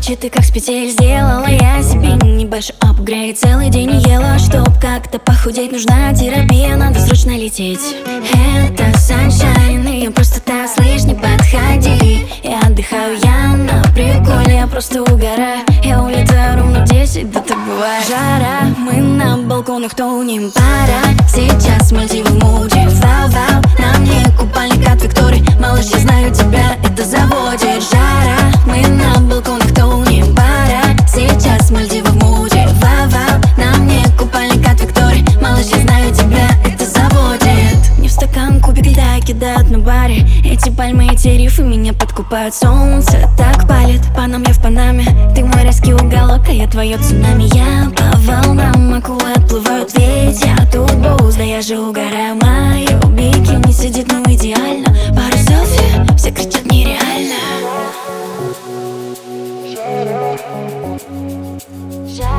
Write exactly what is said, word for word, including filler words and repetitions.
Короче, ты как с петель сделала я себе небольшой апгрейд. Целый день не ела, чтоб как-то похудеть. Нужна терапия, надо срочно лететь. Это sunshine, и просто так, слышь, не подходи. Я отдыхаю, я на приколе, я просто угораю. Я улетаю ровно в десять, да так бывает. Жара, мы на балконах тонем, пара. Сейчас Мальдивы в муде, вау-вау. На мне купальник от Виктории. Малыш, я знаю тебя, это заводит. Жара, мы на балконах тонем, пара. Сейчас Мальдивы в муде, вау-вау. На мне купальник от Виктории. Малыш, я знаю тебя, это заводит. Не в стакан кубик льда кидают на баре. Эти пальмы, эти рифы меня подкупают. Солнце так палит, Панам я в Панаме. Ты мой райский уголок, а я твое цунами. Я по волнам, акулы отплывают, ведь я тут боуз. Да я же угораю, мое бикини сидит ну идеально. Пару селфи, все кричат нереально. Жара.